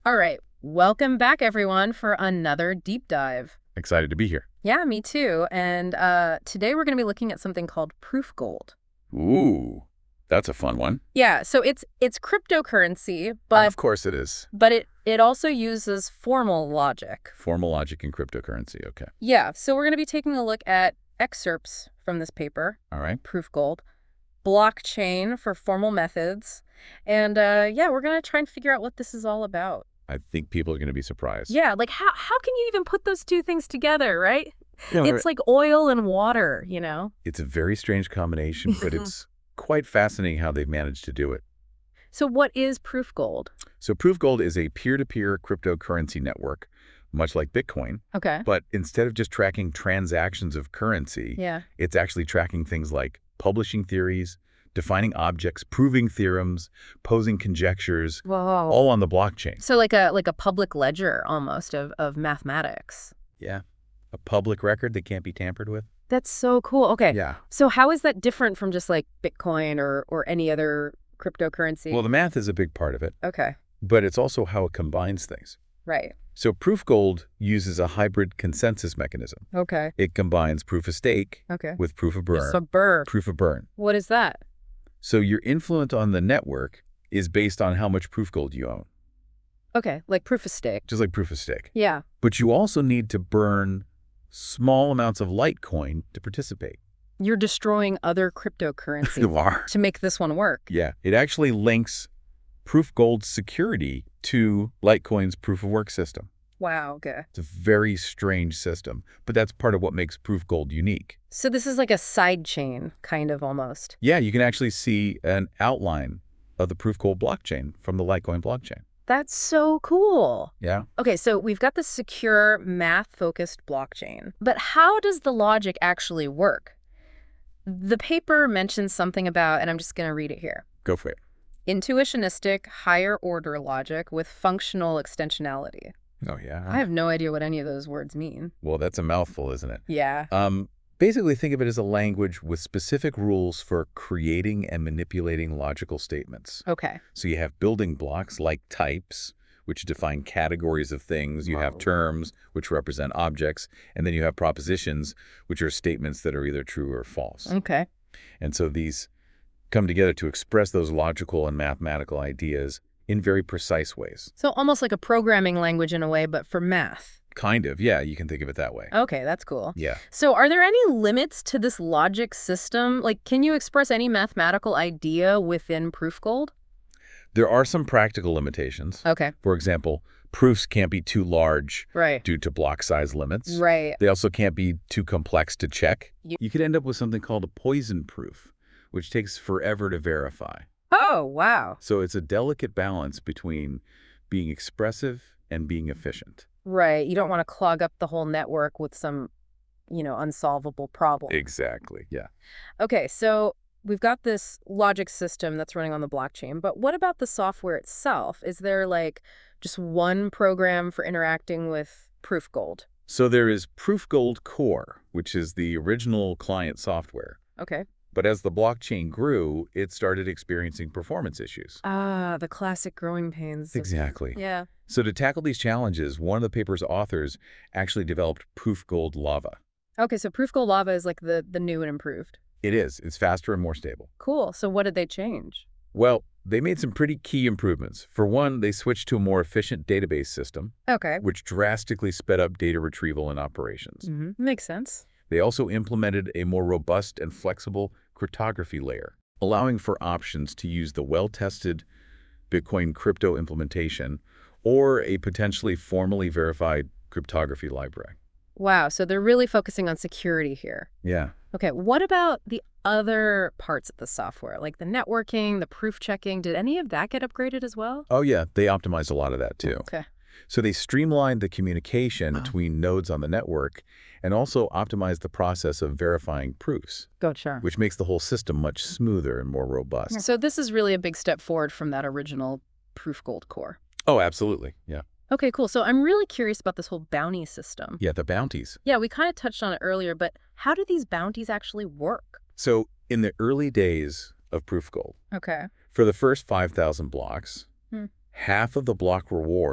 All right, welcome back everyone for another deep dive. Excited to be here. Yeah, me too. And today we're going to be looking at something called proof gold. Ooh, that's a fun one. Yeah, so it's cryptocurrency, Of course it is. but it also uses formal logic. Formal logic in cryptocurrency, okay. Yeah, so we're going to be taking a look at excerpts from this paper, All right. proof gold, blockchain for formal methods, and yeah, we're going to try and figure out what this is all about. I think people are going to be surprised. Yeah, like how can you even put those two things together, right? Yeah, It's like oil and water, you know? it's a very strange combination, but it's quite fascinating how they've managed to do it. So what is proof gold? So Proof Gold is a peer-to-peer cryptocurrency network, much like Bitcoin, Okay. but instead of just tracking transactions of currency, Yeah. it's actually tracking things like publishing theories, defining objects, proving theorems, posing conjectures, Whoa. all on the blockchain. So like a public ledger almost of mathematics. Yeah. A public record that can't be tampered with. That's so cool. Okay. Yeah. So how is that different from just like Bitcoin or any other cryptocurrency? Well, the math is a big part of it, Okay. but it's also how it combines things. Right. So Proof Gold uses a hybrid consensus mechanism. Okay. It combines proof of stake Okay. with proof of burn. So burr. Proof of burn. What is that? So your influence on the network is based on how much Proof Gold you own, Okay. Like proof of stake. just like proof of stake. Yeah. But you also need to burn small amounts of Litecoin to participate. You're destroying other cryptocurrencies You are. to make this one work. Yeah. It actually links Proof Gold's security to Litecoin's proof of work system. Wow. Okay. It's a very strange system, but that's part of what makes Proof Gold unique. So this is like a side chain, kind of almost. Yeah, you can actually see an outline of the Proof Gold blockchain from the Litecoin blockchain. That's so cool. Yeah. Okay, so we've got the secure, math-focused blockchain. But how does the logic actually work? The paper mentions something about, and I'm just going to read it here, Go for it. intuitionistic, higher-order logic with functional extensionality. Oh, yeah. I have no idea what any of those words mean. Well, that's a mouthful, isn't it? Yeah. Basically, think of it as a language with specific rules for creating and manipulating logical statements. Okay. So you have building blocks like types, which define categories of things. You have terms, which represent objects. And then you have propositions, which are statements that are either true or false. Okay. And so these come together to express those logical and mathematical ideas in very precise ways. So almost like a programming language in a way, but for math. Kind of, yeah, you can think of it that way. Okay, that's cool. Yeah. So are there any limits to this logic system? Like, can you express any mathematical idea within proof gold? There are some practical limitations. Okay. For example, proofs can't be too large Right. due to block size limits. Right. They also can't be too complex to check. You- You could end up with something called a poison proof, which takes forever to verify. Oh, wow. So it's a delicate balance between being expressive and being efficient. Right. You don't want to clog up the whole network with some, unsolvable problem. Exactly, yeah. Okay, so we've got this logic system that's running on the blockchain, but what about the software itself? Is there like just one program for interacting with proof gold? So there is Proof Gold Core, which is the original client software. Okay. But as the blockchain grew, it started experiencing performance issues. Ah, the classic growing pains. Exactly. Yeah. So to tackle these challenges, one of the paper's authors actually developed Proof Gold Lava. Okay, so proof gold lava is like the new and improved. It is. It's faster and more stable. Cool. So what did they change? Well, they made some pretty key improvements. For one, they switched to a more efficient database system, Okay. which drastically sped up data retrieval and operations. Makes sense. They also implemented a more robust and flexible cryptography layer, allowing for options to use the well-tested Bitcoin crypto implementation or a potentially formally verified cryptography library. Wow, so they're really focusing on security here. Yeah. Okay, what about the other parts of the software, like the networking, the proof checking? Did any of that get upgraded as well? Oh, yeah. They optimized a lot of that, too. Okay. So they streamlined the communication between nodes on the network and also optimized the process of verifying proofs, Gotcha. which makes the whole system much smoother and more robust. So this is really a big step forward from that original proof gold core. Oh, absolutely. Yeah. Okay, cool. So I'm really curious about this whole bounty system. Yeah, the bounties. Yeah, we kind of touched on it earlier, but how do these bounties actually work? So in the early days of Proof Gold, Okay. for the first 5,000 blocks, Hmm. half of the block reward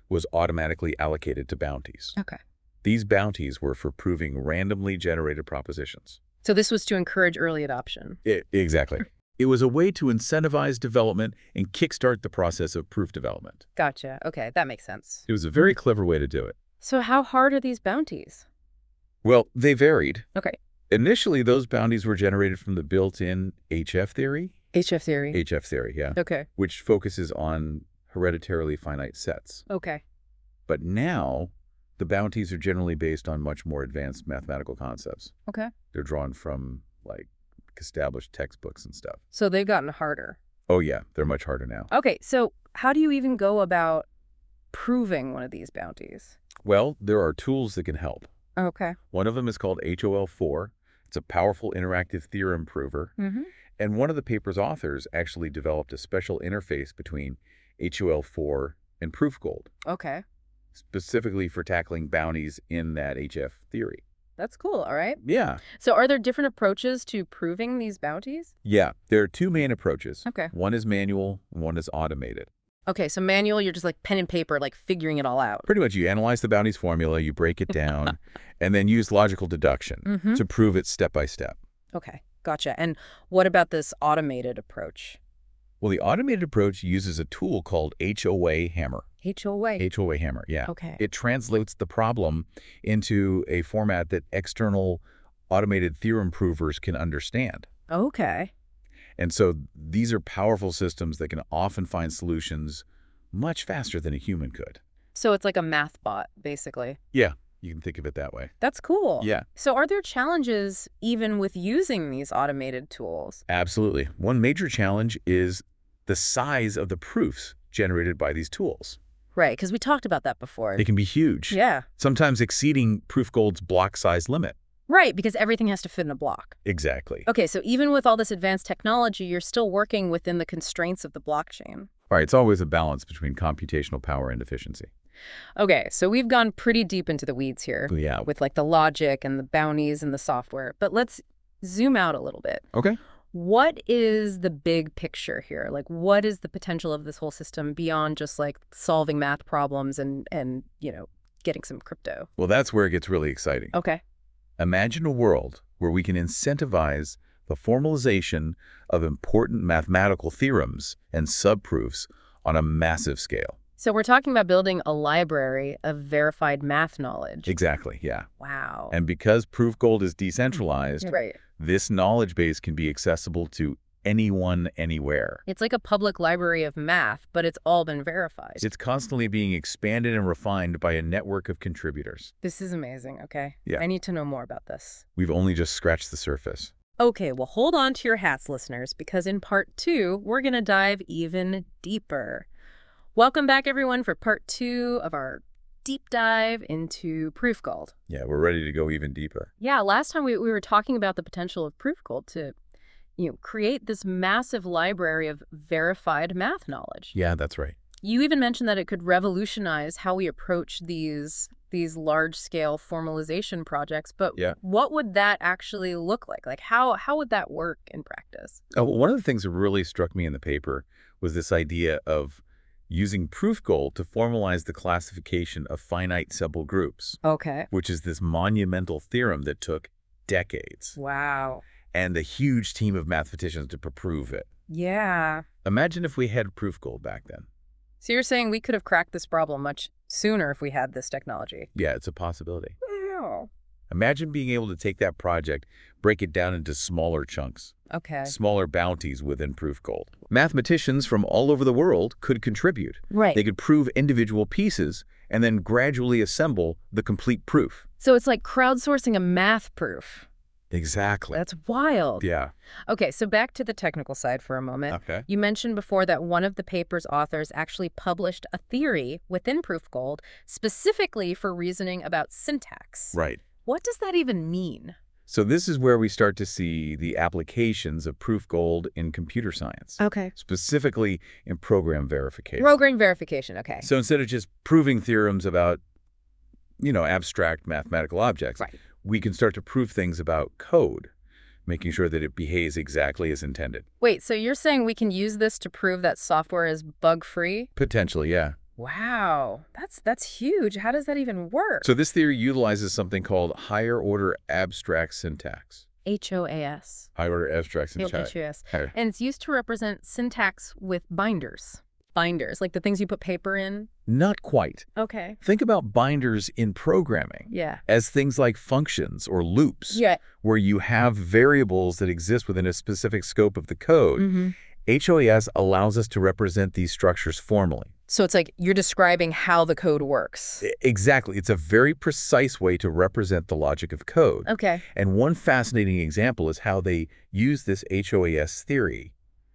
was automatically allocated to bounties. Okay. These bounties were for proving randomly generated propositions. So this was to encourage early adoption. Exactly. It was a way to incentivize development and kickstart the process of proof development. Gotcha. Okay, that makes sense. It was a very clever way to do it. So how hard are these bounties? Well, they varied. Okay. Initially, those bounties were generated from the built-in HF theory. HF theory. HF theory, yeah. Okay. Which focuses on hereditarily finite sets. Okay. But now, the bounties are generally based on much more advanced mathematical concepts. Okay. They're drawn from, like, established textbooks and stuff. So they've gotten harder. Oh, yeah. They're much harder now. Okay, so how do you even go about proving one of these bounties? Well, there are tools that can help. Okay. One of them is called HOL4. It's a powerful interactive theorem prover. Mm-hmm. And one of the paper's authors actually developed a special interface between HOL4 and ProofGold, Okay. specifically for tackling bounties in that HF theory. That's cool, all right. Yeah. So are there different approaches to proving these bounties? Yeah. There are two main approaches. Okay. One is manual, and one is automated. Okay, so manual, you're just like pen and paper, like figuring it all out. Pretty much you analyze the bounties formula, you break it down, and then use logical deduction to prove it step by step. Okay, gotcha. And what about this automated approach? Well, the automated approach uses a tool called HOA Hammer. HOA. HOA Hammer, yeah. Okay. It translates the problem into a format that external automated theorem provers can understand. Okay. And so these are powerful systems that can often find solutions much faster than a human could. So it's like a math bot, basically. Yeah, you can think of it that way. That's cool. Yeah. So are there challenges even with using these automated tools? Absolutely. One major challenge is the size of the proofs generated by these tools. Right, because we talked about that before. They can be huge. Yeah. Sometimes exceeding ProofGold's block size limit. Right, because everything has to fit in a block. Exactly. Okay, so even with all this advanced technology, you're still working within the constraints of the blockchain. All right, it's always a balance between computational power and efficiency. Okay, so we've gone pretty deep into the weeds here. Yeah. With like the logic and the bounties and the software. But let's zoom out a little bit. Okay. What is the big picture here? Like, what is the potential of this whole system beyond just like solving math problems and getting some crypto? Well, that's where it gets really exciting. Okay. Imagine a world where we can incentivize the formalization of important mathematical theorems and subproofs on a massive scale. So we're talking about building a library of verified math knowledge. Exactly, yeah. Wow. And because ProofGold is decentralized, Right. this knowledge base can be accessible to anyone, anywhere. It's like a public library of math, but it's all been verified. It's constantly being expanded and refined by a network of contributors. This is amazing, okay? Yeah. I need to know more about this. We've only just scratched the surface. Okay, well, hold on to your hats, listeners, because in part 2, we're going to dive even deeper. Welcome back, everyone, for part 2 of our deep dive into ProofGold. Yeah, we're ready to go even deeper. Yeah, last time we were talking about the potential of ProofGold to create this massive library of verified math knowledge. Yeah, that's right. You even mentioned that it could revolutionize how we approach these large-scale formalization projects, but Yeah. what would that actually look like? Like, how would that work in practice? One of the things that really struck me in the paper was this idea of using ProofGold to formalize the classification of finite simple groups, Okay. which is this monumental theorem that took decades Wow. and a huge team of mathematicians to prove it. Yeah. Imagine if we had ProofGold back then. So you're saying we could have cracked this problem much sooner if we had this technology? Yeah, it's a possibility. Wow. Imagine being able to take that project, break it down into smaller chunks, Okay. smaller bounties within ProofGold. Mathematicians from all over the world could contribute. Right. They could prove individual pieces and then gradually assemble the complete proof. So it's like crowdsourcing a math proof. Exactly. That's wild. Yeah. Okay, so back to the technical side for a moment. Okay. You mentioned before that one of the paper's authors actually published a theory within ProofGold specifically for reasoning about syntax. Right. What does that even mean? So this is where we start to see the applications of ProofGold in computer science, Okay. specifically in program verification. Program verification, okay. So instead of just proving theorems about, abstract mathematical objects, Right. we can start to prove things about code, making sure that it behaves exactly as intended. Wait, so you're saying we can use this to prove that software is bug-free? Potentially, yeah. Wow, that's huge. How does that even work? So this theory utilizes something called higher-order abstract syntax. HOAS. Higher-order abstract syntax. HOAS. Higher. And it's used to represent syntax with binders. Binders, like the things you put paper in? Not quite. Okay. Think about binders in programming Yeah. as things like functions or loops, Yeah. where you have variables that exist within a specific scope of the code. Mm-hmm. HOAS allows us to represent these structures formally. So it's like you're describing how the code works. Exactly. It's a very precise way to represent the logic of code. Okay. And one fascinating example is how they use this HOAS theory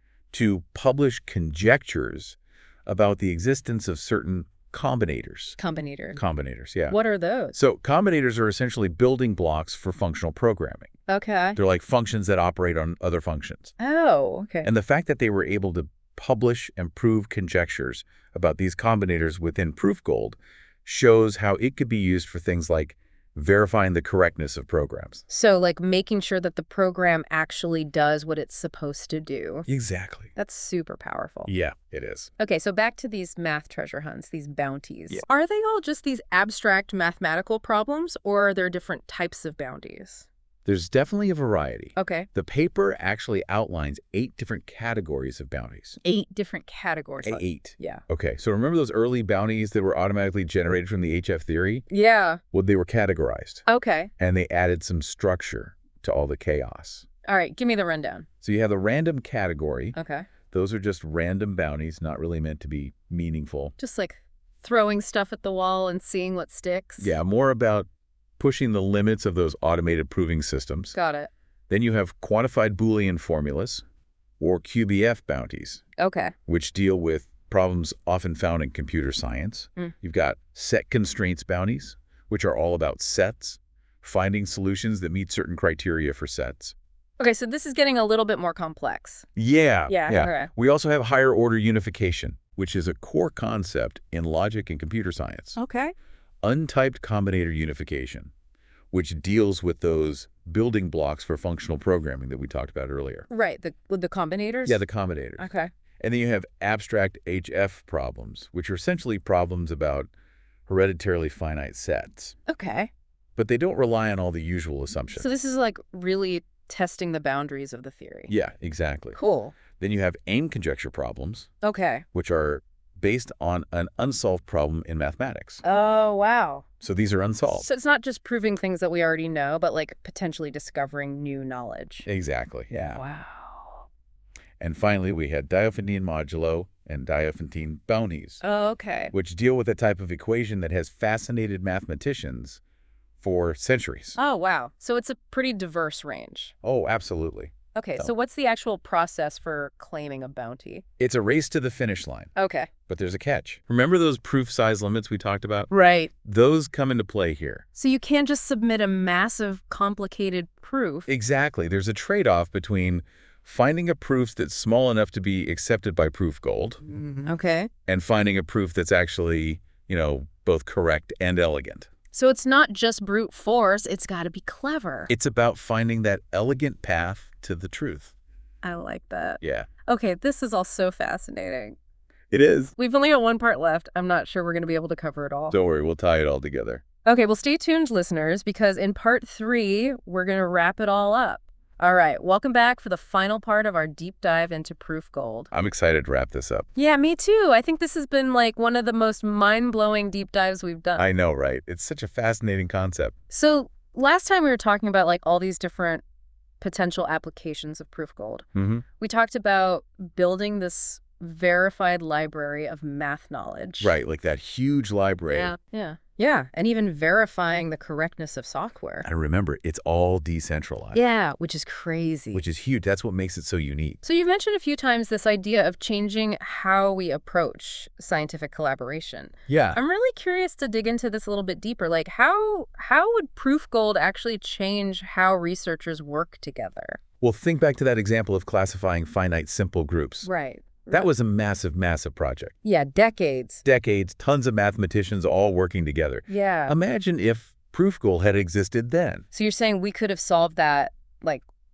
to publish conjectures about the existence of certain combinators. Combinator. Combinators, yeah. What are those? So combinators are essentially building blocks for functional programming. Okay. They're like functions that operate on other functions. Oh, okay. And the fact that they were able to publish and prove conjectures about these combinators within ProofGold shows how it could be used for things like verifying the correctness of programs. So like making sure that the program actually does what it's supposed to do. Exactly. That's super powerful. Yeah, it is. Okay, so back to these math treasure hunts, these bounties. Yeah. Are they all just these abstract mathematical problems, or are there different types of bounties? There's definitely a variety. Okay. The paper actually outlines 8 different categories of bounties. 8 different categories. 8. Yeah. Okay, so remember those early bounties that were automatically generated from the HF theory? Yeah. Well, they were categorized, Okay. and they added some structure to all the chaos. All right, give me the rundown. So you have the random category. Okay. Those are just random bounties, not really meant to be meaningful. Just like throwing stuff at the wall and seeing what sticks. Yeah, more about pushing the limits of those automated proving systems. Got it. Then you have quantified Boolean formulas, or QBF bounties, Okay. which deal with problems often found in computer science. You've got set constraints bounties, which are all about sets, finding solutions that meet certain criteria for sets. Okay, so this is getting a little bit more complex. Yeah. Okay. We also have higher order unification, which is a core concept in logic and computer science. Okay. Untyped combinator unification, which deals with those building blocks for functional programming that we talked about earlier. Right, with the combinators? Yeah, the combinators. Okay. And then you have abstract HF problems, which are essentially problems about hereditarily finite sets. Okay. But they don't rely on all the usual assumptions. So this is like really testing the boundaries of the theory. Yeah, exactly. Cool. Then you have aim conjecture problems, Okay. which are based on an unsolved problem in mathematics. Oh, wow. So these are unsolved. So it's not just proving things that we already know, but like potentially discovering new knowledge. Exactly, yeah. Wow. And finally, we had Diophantine modulo and Diophantine bounties, Oh, okay. which deal with a type of equation that has fascinated mathematicians for centuries. Oh, wow. So it's a pretty diverse range. Oh, absolutely. Okay, so what's the actual process for claiming a bounty? It's a race to the finish line, Okay. but there's a catch. Remember those proof size limits we talked about? Right. Those come into play here. So you can't just submit a massive, complicated proof. Exactly. There's a trade-off between finding a proof that's small enough to be accepted by ProofGold Okay. and finding a proof that's actually, both correct and elegant. So it's not just brute force, it's got to be clever. It's about finding that elegant path to the truth. I like that. Yeah. Okay, this is all so fascinating. It is. We've only got one part left. I'm not sure we're going to be able to cover it all. Don't worry, we'll tie it all together. Okay, well, stay tuned, listeners, because in part 3, we're going to wrap it all up. All right, welcome back for the final part of our deep dive into ProofGold. I'm excited to wrap this up. Yeah, me too. I think this has been like one of the most mind-blowing deep dives we've done. I know, right? It's such a fascinating concept. So last time we were talking about like all these different potential applications of ProofGold. We talked about building this verified library of math knowledge. Right, like that huge library. Yeah, and even verifying the correctness of software. And remember, it's all decentralized. Yeah, which is crazy. Which is huge. That's what makes it so unique. So you've mentioned a few times this idea of changing how we approach scientific collaboration. Yeah. I'm really curious to dig into this a little bit deeper. Like how would ProofGold actually change how researchers work together? Well, think back to that example of classifying finite simple groups. Right. That was a massive, massive project. Yeah, decades. Decades, tons of mathematicians all working together. Yeah. Imagine if ProofGold had existed then. So you're saying we could have solved that like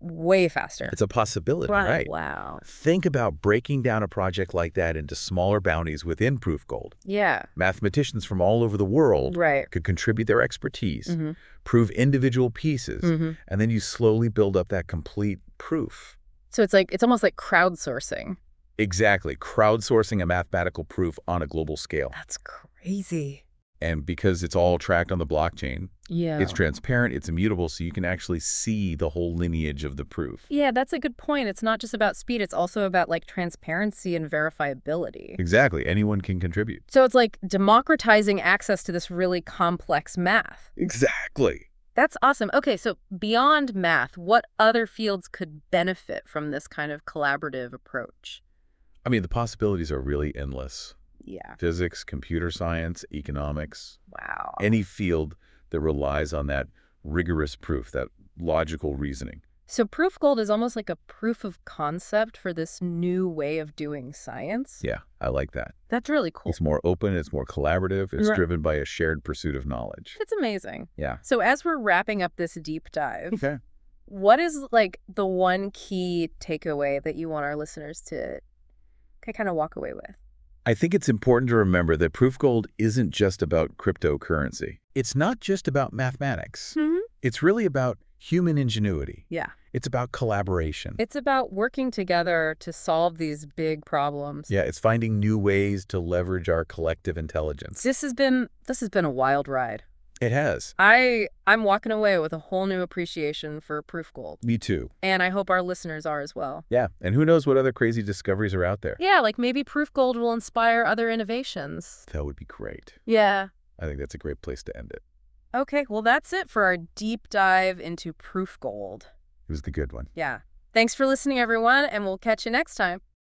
way faster. It's a possibility, right? Wow. Think about breaking down a project like that into smaller bounties within Proof Gold. Yeah. Mathematicians from all over the world Right. could contribute their expertise, Mm-hmm. prove individual pieces, Mm-hmm. and then you slowly build up that complete proof. So it's almost like crowdsourcing. Exactly. Crowdsourcing a mathematical proof on a global scale. That's crazy. And because it's all tracked on the blockchain, Yeah. it's transparent, it's immutable, so you can actually see the whole lineage of the proof. Yeah, that's a good point. It's not just about speed, it's also about like transparency and verifiability. Exactly. Anyone can contribute. So it's like democratizing access to this really complex math. Exactly. That's awesome. Okay, so beyond math, what other fields could benefit from this kind of collaborative approach? I mean, the possibilities are really endless. Yeah. Physics, computer science, economics, Wow. any field that relies on that rigorous proof, that logical reasoning. So Proof Gold is almost like a proof of concept for this new way of doing science? Yeah, I like that. That's really cool. It's more open, it's more collaborative, it's Right. driven by a shared pursuit of knowledge. It's amazing. Yeah. So as we're wrapping up this deep dive, Okay. what is like the one key takeaway that you want our listeners to kind of walk away with? I think it's important to remember that Proof Gold isn't just about cryptocurrency. It's not just about mathematics. Mm-hmm. It's really about human ingenuity. Yeah. It's about collaboration. It's about working together to solve these big problems. Yeah, it's finding new ways to leverage our collective intelligence. This has been a wild ride. It has. I'm walking away with a whole new appreciation for Proof Gold. Me too. And I hope our listeners are as well. Yeah, and who knows what other crazy discoveries are out there. Yeah, like maybe Proof Gold will inspire other innovations. That would be great. Yeah. I think that's a great place to end it. Okay, well that's it for our deep dive into Proof Gold. It was the good one. Yeah. Thanks for listening, everyone, and we'll catch you next time.